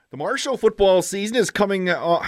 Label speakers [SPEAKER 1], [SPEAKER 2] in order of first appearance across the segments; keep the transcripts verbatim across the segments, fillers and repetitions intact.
[SPEAKER 1] The Marshall football season is coming. Uh,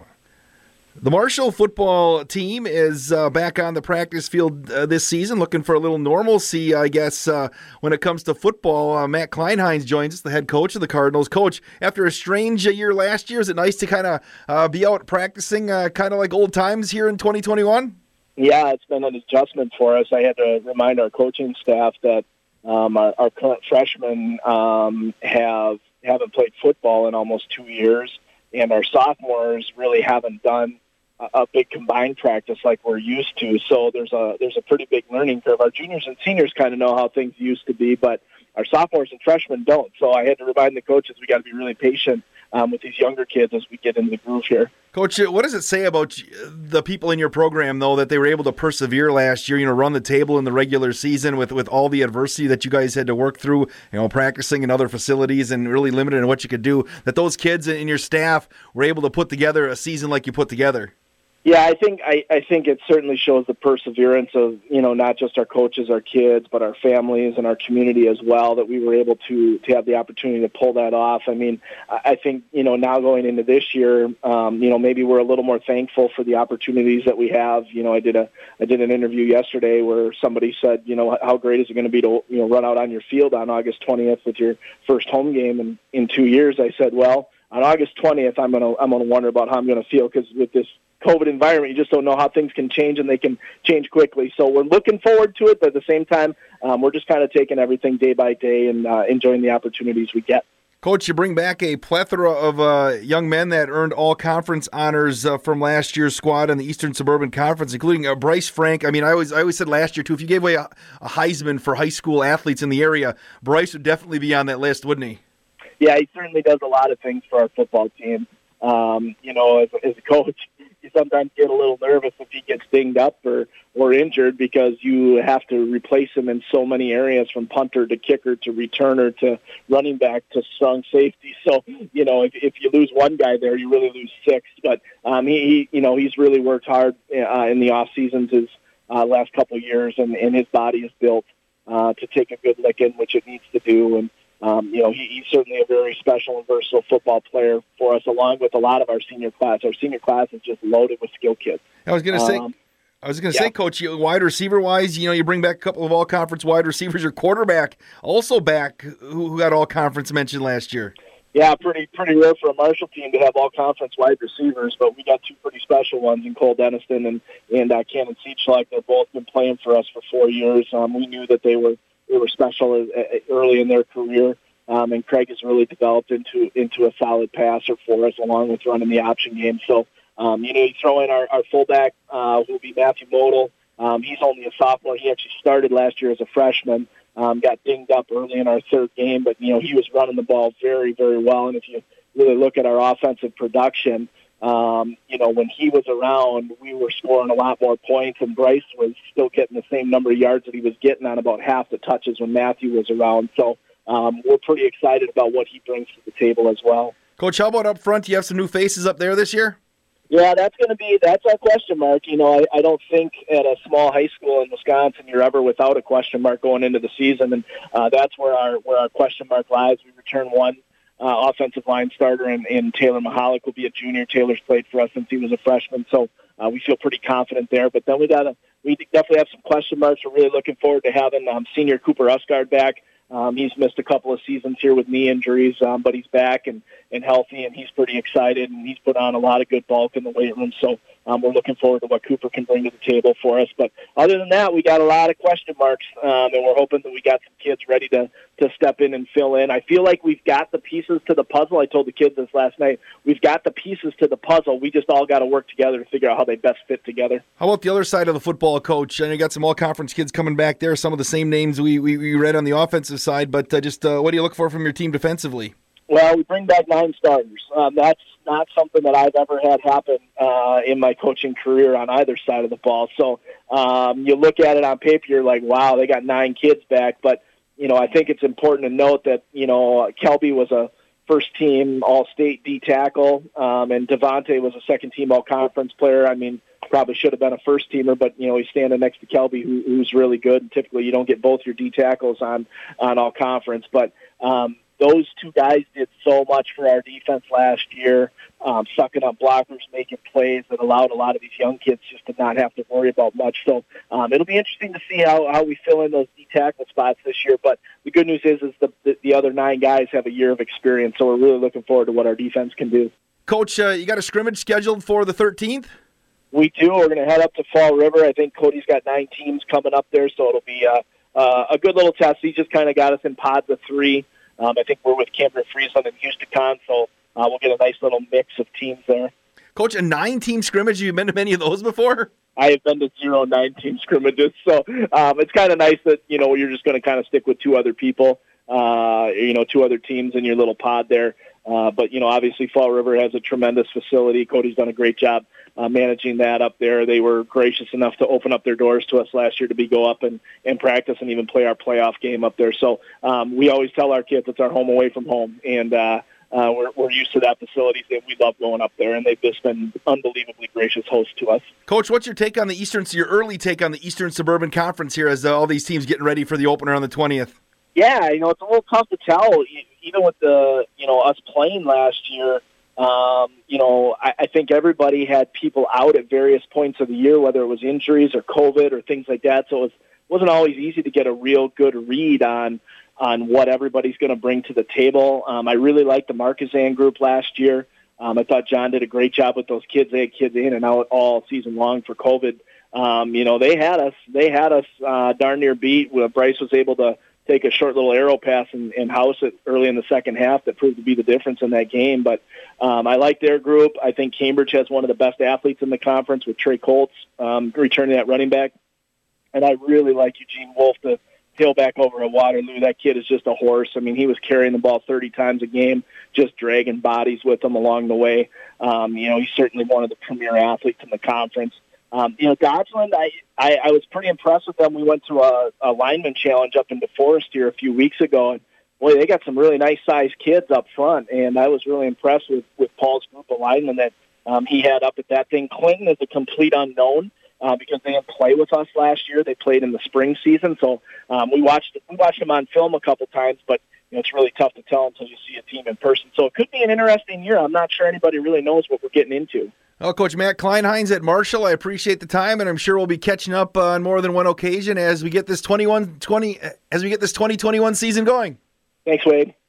[SPEAKER 1] the Marshall football team is uh, back on the practice field uh, this season, looking for a little normalcy, I guess, uh, when it comes to football. Uh, Matt Kleinheinz joins us, the head coach of the Cardinals. Coach, after a strange year last year, is it nice to kind of uh, be out practicing uh, kind of like old times here in twenty twenty-one?
[SPEAKER 2] Yeah, it's been an adjustment for us. I had to remind our coaching staff that um, our, our current freshmen um, have haven't played football in almost two years, and our sophomores really haven't done a, a big combined practice like we're used to. So there's a there's a pretty big learning curve. Our juniors and seniors kind of know how things used to be, but our sophomores and freshmen don't. So I had to remind the coaches we got to be really patient um, with these younger kids as we get into the groove here.
[SPEAKER 1] Coach, what does it say about the people in your program, though, that they were able to persevere last year, you know, run the table in the regular season with, with all the adversity that you guys had to work through, you know, practicing in other facilities and really limited in what you could do, that those kids and your staff were able to put together a season like you put together?
[SPEAKER 2] Yeah, I think I, I think it certainly shows the perseverance of, you know, not just our coaches, our kids, but our families and our community as well, that we were able to to have the opportunity to pull that off. I mean, I think, you know, now going into this year, um, you know, maybe we're a little more thankful for the opportunities that we have. You know, I did a I did an interview yesterday where somebody said, you know, how great is it going to be to, you know, run out on your field on August twentieth with your first home game in, in two years. I said, well, on August twentieth, I'm gonna I'm gonna wonder about how I'm gonna feel, because with this COVID environment, you just don't know how things can change, and they can change quickly. So we're looking forward to it, but at the same time, um, we're just kind of taking everything day by day and uh, enjoying the opportunities we get.
[SPEAKER 1] Coach, you bring back a plethora of uh, young men that earned all-conference honors uh, from last year's squad in the Eastern Suburban Conference, including uh, Bryce Frank. I mean, I always I always said last year, too, if you gave away a, a Heisman for high school athletes in the area, Bryce would definitely be on that list, wouldn't he?
[SPEAKER 2] Yeah, he certainly does a lot of things for our football team. Um, you know, as, as a coach, you sometimes get a little nervous if he gets dinged up or, or injured, because you have to replace him in so many areas, from punter to kicker to returner to running back to strong safety. So, you know, if, if you lose one guy there, you really lose six. But um, he, he, you know, he's really worked hard uh, in the off seasons his uh, last couple of years, and, and his body is built uh, to take a good licking, which it needs to do. And Um, you know, he, he's certainly a very special and versatile football player for us, along with a lot of our senior class. Our senior class is just loaded with skill kids.
[SPEAKER 1] I was going to say,
[SPEAKER 2] um,
[SPEAKER 1] I was going to
[SPEAKER 2] yeah.
[SPEAKER 1] say, Coach, you, wide receiver wise, you know, you bring back a couple of all conference wide receivers. Your quarterback also back, who, who got all conference mentioned last year.
[SPEAKER 2] Yeah, pretty pretty rare for a Marshall team to have all conference wide receivers, but we got two pretty special ones in Cole Denniston and and uh, Cannon Seachlek. They've both been playing for us for four years. Um, we knew that they were. They were special early in their career, um, and Craig has really developed into into a solid passer for us, along with running the option game. So, um, you know, you throw in our, our fullback, uh, who will be Matthew Model. Um, he's only a sophomore. He actually started last year as a freshman, um, got dinged up early in our third game, but, you know, he was running the ball very, very well. And if you really look at our offensive production, Um, you know, when he was around, we were scoring a lot more points, and Bryce was still getting the same number of yards that he was getting on about half the touches when Matthew was around. So um, we're pretty excited about what he brings to the table as well.
[SPEAKER 1] Coach, how about up front? Do you have some new faces up there this year?
[SPEAKER 2] Yeah, that's going to be, that's our question mark. You know, I, I don't think at a small high school in Wisconsin you're ever without a question mark going into the season, and uh, that's where our where our question mark lies. We return one Uh, offensive line starter, and, and Taylor Mahalik will be a junior. Taylor's played for us since he was a freshman, so uh, we feel pretty confident there. But then we got to, we definitely have some question marks. We're really looking forward to having um, senior Cooper Usgard back. Um, he's missed a couple of seasons here with knee injuries, um, but he's back and, and healthy, and he's pretty excited, and he's put on a lot of good bulk in the weight room. So um, we're looking forward to what Cooper can bring to the table for us. But other than that, we got a lot of question marks, um, and we're hoping that we got some kids ready to, to step in and fill in. I feel like we've got the pieces to the puzzle. I told the kids this last night. We've got the pieces to the puzzle. We just all got to work together to figure out how they best fit together.
[SPEAKER 1] How about the other side of the football, Coach? And you got some all-conference kids coming back there, some of the same names we, we, we read on the offensive side, but uh, just uh, what do you look for from your team defensively?
[SPEAKER 2] Well, we bring back nine starters. Um, that's not something that I've ever had happen uh, in my coaching career on either side of the ball. So um, you look at it on paper, you're like, wow, they got nine kids back. But, you know, I think it's important to note that, you know, Kelby was a first-team All-State D tackle, um, and Devontae was a second-team All-Conference player. I mean, probably should have been a first-teamer, but, you know, he's standing next to Kelby, who, who's really good. And typically you don't get both your D tackles on, on All-Conference. But, um, those two guys did so much for our defense last year, um, sucking up blockers, making plays that allowed a lot of these young kids just to not have to worry about much. So um, it'll be interesting to see how, how we fill in those D tackle spots this year. But the good news is, is the, the, the other nine guys have a year of experience, so we're really looking forward to what our defense can do.
[SPEAKER 1] Coach, uh, you got a scrimmage scheduled for the thirteenth?
[SPEAKER 2] We do. We're going to head up to Fall River. I think Cody's got nine teams coming up there, so it'll be uh, uh, a good little test. He just kind of got us in pods of three. Um, I think we're with Cameron Friesland and Houston, so uh, we'll get a nice little mix of teams there.
[SPEAKER 1] Coach, a nine-team scrimmage, you've been to many of those before?
[SPEAKER 2] I have been to zero nine-team scrimmages, so um, it's kind of nice that, you know, you're just going to kind of stick with two other people, uh, you know, two other teams in your little pod there. Uh, but, you know, obviously Fall River has a tremendous facility. Cody's done a great job uh, managing that up there. They were gracious enough to open up their doors to us last year to be go up and, and practice and even play our playoff game up there. So um, we always tell our kids it's our home away from home, and uh, uh, we're, we're used to that facility. We love going up there, and they've just been unbelievably gracious hosts to us.
[SPEAKER 1] Coach, what's your take on the Eastern, your early take on the Eastern Suburban Conference here as uh, all these teams getting ready for the opener on the twentieth?
[SPEAKER 2] Yeah, you know, it's a little tough to tell. Even with the, you know, us playing last year, um, you know, I, I think everybody had people out at various points of the year, whether it was injuries or COVID or things like that. So it was, wasn't always easy to get a real good read on on what everybody's going to bring to the table. Um, I really liked the Marquezan group last year. Um, I thought John did a great job with those kids. They had kids in and out all season long for COVID. Um, you know, they had us, they had us uh, darn near beat. Bryce was able to take a short little arrow pass and, and house it early in the second half that proved to be the difference in that game. But um, I like their group. I think Cambridge has one of the best athletes in the conference with Trey Colts um, returning that running back. And I really like Eugene Wolf to tailback over at Waterloo. That kid is just a horse. I mean, he was carrying the ball thirty times a game, just dragging bodies with him along the way. Um, you know, he's certainly one of the premier athletes in the conference. Um, you know, Dodgeland, I, I, I was pretty impressed with them. We went to a, a lineman challenge up in DeForest here a few weeks ago, and boy, they got some really nice-sized kids up front, and I was really impressed with, with Paul's group of linemen that um, he had up at that thing. Clinton is a complete unknown uh, because they didn't play with us last year. They played in the spring season, so um, we watched we watched them on film a couple times, but you know, it's really tough to tell until you see a team in person. So it could be an interesting year. I'm not sure anybody really knows what we're getting into.
[SPEAKER 1] Well, Coach Matt Kleinheinz at Marshall, I appreciate the time, and I'm sure we'll be catching up uh, on more than one occasion as we get this twenty-one twenty as we get this twenty twenty-one season going.
[SPEAKER 2] Thanks, Wade.